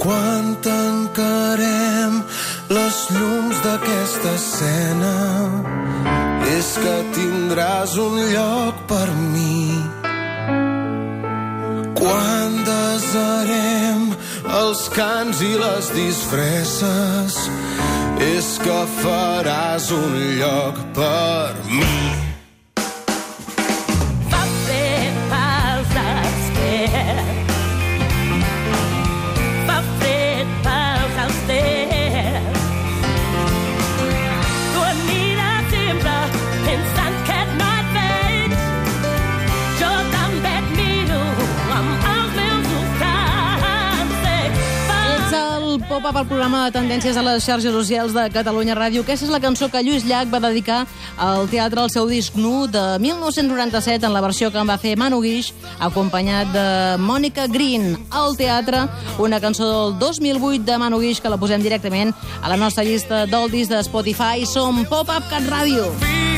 quan tancarem les llums d'aquesta escena és que tindràs un lloc per mi. Quan desarem els cants i les disfresses és que faràs un lloc per mi. Pop-up al programa de tendències a les xarxes socials de Catalunya Ràdio. Aquesta és la cançó que Lluís Llach va dedicar al teatre al seu disc Nu de 1997 en la versió que en va fer Manu Guix, acompanyat de Mònica Green al teatre, una cançó del 2008 de Manu Guix que la posem directament a la nostra llista d'oldies de Spotify. Som Pop-up Cat Ràdio.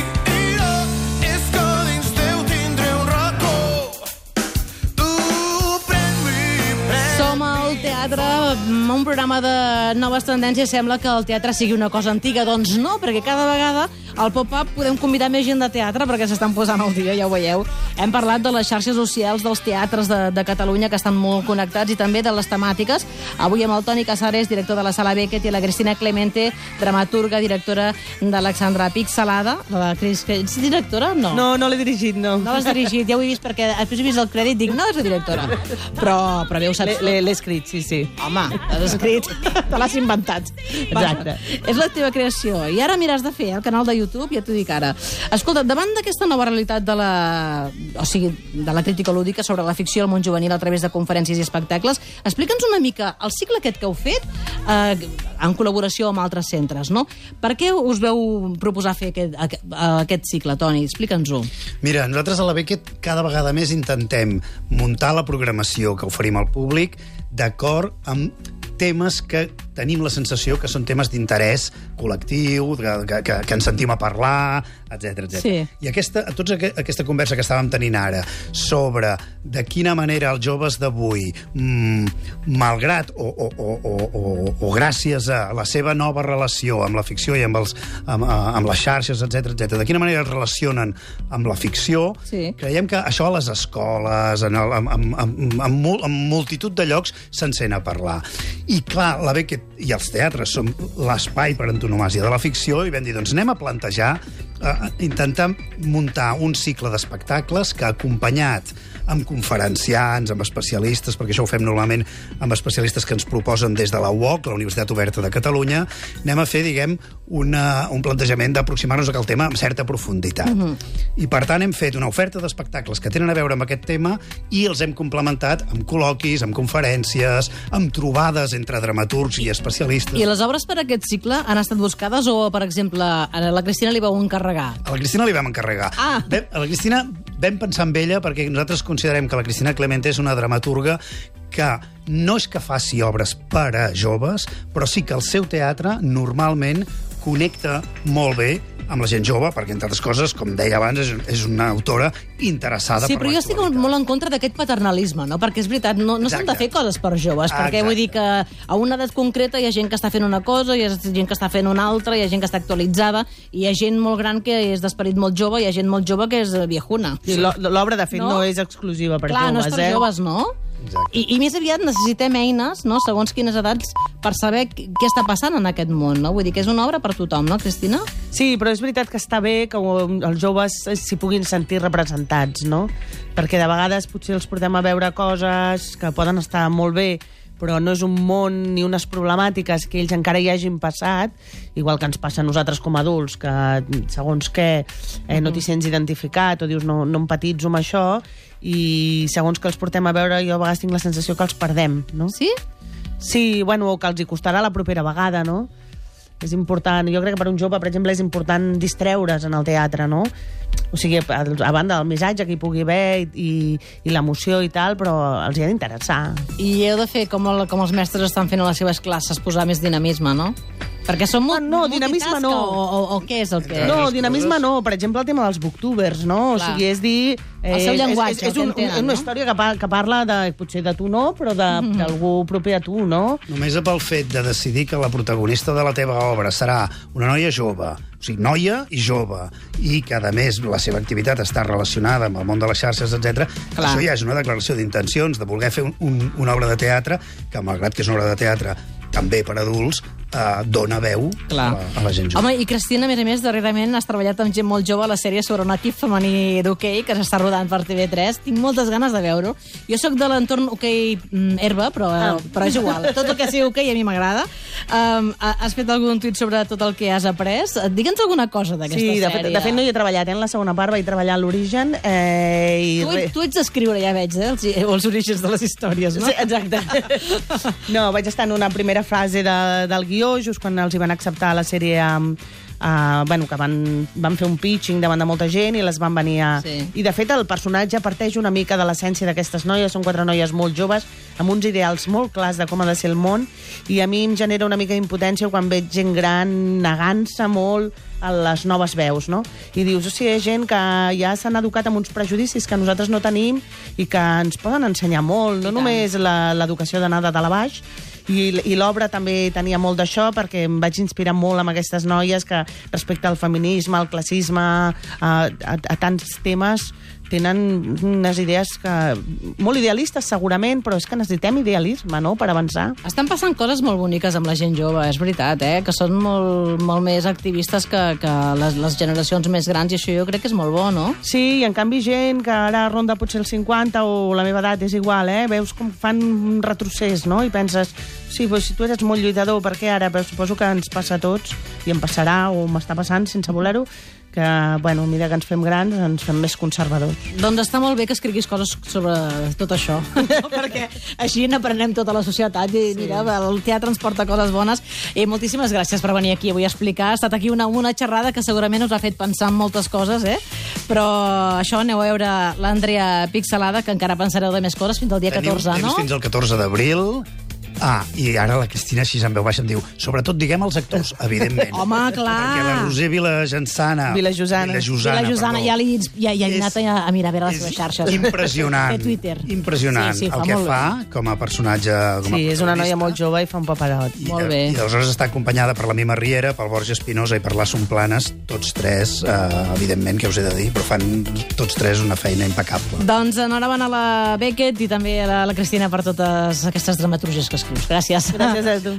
Un programa de noves tendències. Sembla que el teatre sigui una cosa antiga. Doncs no, perquè cada vegada al Pop-up podem convidar més gent de teatre perquè s'estan posant al dia, ja ho veieu. Hem parlat de les xarxes socials dels teatres de Catalunya, que estan molt connectats, i també de les temàtiques. Avui amb el Toni Casares, director de la Sala Beckett, i la Cristina Clemente, dramaturga, directora d'Alexandra Pixelada. Ets directora? No. No l'he dirigit, no. No l'has dirigit, ja ho he vist, perquè després he vist el crèdit, dic, no és la directora. Però bé, ho saps. L'he escrit, sí. Home, l'has escrit, te l'has inventat. Exacte. És la teva creació. I ara miràs de fer el canal de YouTube, ja t'ho dic ara. Escolta, davant d'aquesta nova realitat de la crítica lúdica sobre la ficció al món juvenil a través de conferències i espectacles, explica'ns una mica el cicle aquest que heu fet en col·laboració amb altres centres, no? Per què us veu proposar fer aquest cicle, Toni? Explica'ns-ho. Mira, nosaltres a la Beckett cada vegada més intentem muntar la programació que oferim al públic d'acord amb temes que tenim la sensació que són temes d'interès col·lectiu, que ens sentim a parlar, etc. Sí. I aquesta conversa que estàvem tenint ara sobre de quina manera els joves d'avui, malgrat o gràcies a la seva nova relació amb la ficció i amb les xarxes, etc., de quina manera es relacionen amb la ficció, sí. Creiem que això a les escoles, en multitud de llocs, se'n sent a parlar. I clar, la Beckett i els teatres són l'espai per antonomàsia de la ficció, i vam dir, doncs anem a plantejar, intentar muntar un cicle d'espectacles que, acompanyat amb conferenciants, amb especialistes, perquè això ho fem normalment amb especialistes que ens proposen des de la UOC, la Universitat Oberta de Catalunya, anem a fer, diguem, un plantejament d'aproximar-nos al tema amb certa profunditat. I, per tant, hem fet una oferta d'espectacles que tenen a veure amb aquest tema i els hem complementat amb col·loquis, amb conferències, amb trobades entre dramaturgs i especialistes. I les obres per a aquest cicle han estat buscades o, per exemple, a la Cristina li vau encarregar? A la Cristina li vam encarregar. A la Cristina vam pensar en ella perquè nosaltres considerem que la Cristina Clemente és una dramaturga que no és que faci obres per a joves, però sí que el seu teatre normalment connecta molt bé amb la gent jove, perquè, entre altres coses, com deia abans, és una autora interessada per l'actualitat. Sí, però jo estic molt en contra d'aquest paternalisme, no? Perquè és veritat, no s'han de fer coses per joves, perquè vull dir que a una edat concreta hi ha gent que està fent una cosa, hi ha gent que està fent una altra, hi ha gent que està actualitzada, i hi ha gent molt gran que és d'esperit molt jove, i hi ha gent molt jove que és viejuna. Sí, l'obra, de fet, no és exclusiva per joves. Clar, no és per joves, no? I més aviat necessitem eines, no?, segons quines edats, per saber què està passant en aquest món, no? Vull dir que és una obra per tothom, no, Cristina? Sí, però és veritat que està bé que els joves s'hi puguin sentir representats, no? Perquè de vegades potser els portem a veure coses que poden estar molt bé, però no és un món ni unes problemàtiques que ells encara hi hagin passat, igual que ens passa a nosaltres com a adults, que segons què no t'hi sents identificat o dius no empatitzo amb això, i segons que els portem a veure jo a vegades tinc la sensació que els perdem, no? Sí? Sí, bueno, o que els hi costarà la propera vegada, no? És important, jo crec que per un jove, per exemple, és important distreure's en el teatre, no? O sigui, a banda del missatge que hi pugui haver i l'emoció i tal, però els hi ha d'interessar. I heu de fer com els mestres estan fent a les seves classes, posar més dinamisme, no? Perquè són dinamisme no. O què és el que... No, dinamisme no. Per exemple, el tema dels booktubers, no? Clar. O sigui, és dir... El seu llenguatge, és una història que parla potser de tu no, però d'algú proper a tu, no? Només pel fet de decidir que la protagonista de la teva obra serà una noia jove, o sigui, noia i jove, i que, a més, la seva activitat està relacionada amb el món de les xarxes, etc. Això ja és una declaració d'intencions, de voler fer una obra de teatre, que, malgrat que és una obra de teatre també per adults, dona veu a la gent jove. Home, i Cristina, a més, darrerament has treballat amb gent molt jove a la sèrie sobre un equip femení d'hoquei que s'està rodant per TV3. Tinc moltes ganes de veure-ho. Jo sóc de l'entorn hoquei herba, però és igual. Tot el que sigui hoquei a mi m'agrada. Has fet algun tuit sobre tot el que has après? Digue'ns alguna cosa d'aquesta sèrie. Sí, de fet no hi he treballat. En la segona part vaig treballar a l'Origen. Tu ets d'escriure, ja veig, els orígens de les històries, no? Sí, exacte. No, vaig estar en una primera fase del guió, just quan els hi van acceptar la sèrie que van fer un pitching davant de molta gent i les van venir a... Sí. I, de fet, el personatge parteix una mica de l'essència d'aquestes noies. Són 4 noies molt joves, amb uns ideals molt clars de com ha de ser el món, i a mi em genera una mica d'impotència quan veig gent gran negant-se molt a les noves veus, no? I dius, o sigui, hi ha gent que ja s'han educat amb uns prejudicis que nosaltres no tenim i que ens poden ensenyar molt, no només l'educació d'anar de dalt a baix. I l'obra també tenia molt d'això, perquè em vaig inspirar molt amb aquestes noies que, respecte al feminisme, al classisme, a tants temes, tenen unes idees molt idealistes, segurament, però és que necessitem idealisme, no?, per avançar. Estan passant coses molt boniques amb la gent jove, és veritat, que són molt més activistes que les generacions més grans, i això jo crec que és molt bo, no? Sí, i en canvi gent que ara ronda potser el 50 o la meva edat és igual, veus com fan un retrocés, no?, i penses, sí, però si tu eres molt lluitador, per què ara? Però suposo que ens passa a tots, i em passarà, o m'està passant sense voler-ho, que, bueno, a mesura que ens fem grans, ens fem més conservadors. Doncs està molt bé que escriguis coses sobre tot això, perquè així n'aprenem tota la societat i, mira, el teatre ens porta coses bones. I moltíssimes gràcies per venir aquí avui a explicar. Ha estat aquí una xerrada que segurament us ha fet pensar en moltes coses, però això, aneu a veure l'Andrea Pixelada, que encara pensareu de més coses fins al dia 14, no? Fins al 14 d'abril. I ara la Cristina, així en veu baixa, em diu, sobretot diguem els actors, evidentment. Home, clar. Perquè la Roser Vilajosana, ja he anat a mirar a veure les seves xarxes. Impressionant. De Twitter. Impressionant el que fa com a personatge. Sí, és una noia molt jove i fa un paperot. Molt bé. I aleshores està acompanyada per la Mima Riera, pel Borja Espinosa i per l'Assumpta Planes, tots tres, evidentment, que us he de dir, però fan tots tres una feina impecable. Doncs enhorabona a la Beckett i també a la Cristina per totes aquestes dramaturgies que escrius. Gràcies. Gràcies a tu.